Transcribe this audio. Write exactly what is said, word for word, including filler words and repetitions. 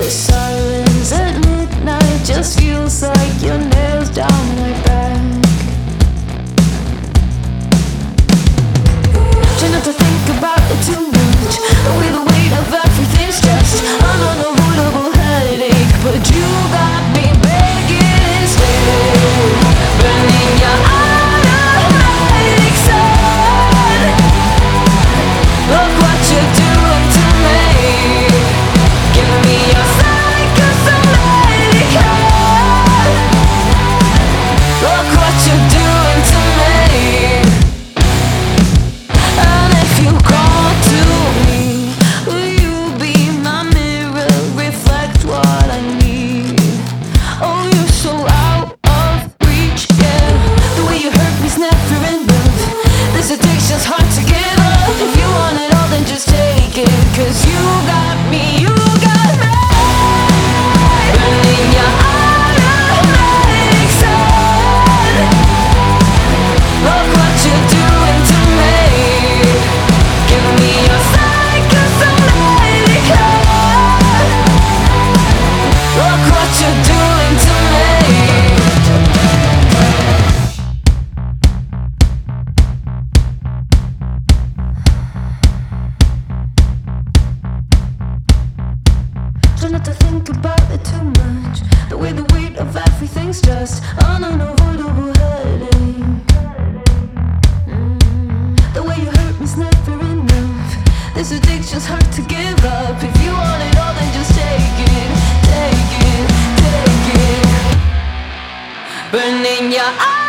The silence at midnight just feels like your nails down my back. Try not to think about it too much. The way the weight of everything's just an unavoidable headache. But you got me begging, stay, burning your automatic sun. Look what you're doing to me. Give me your psychosomatic heart. Look what you're doing to me. And if you call to me, will you be my mirror, reflect what I need? Oh, you're so out of reach, yeah. The way you hurt me's never enough. This addiction's hard to give up. If you want it all, then just take it. Cause you got me, you got me. Burning your automatic sun. Look what you're doing to me. Give me your psychosomatic heart. Look what you're doing to me. Try not to think about it too much. The way the weight of everything's just an unavoidable headache. Mm. The way you hurt me's never enough. This addiction's hard to give up. If you want it all, then just take it, take it, take it. Burning your eyes.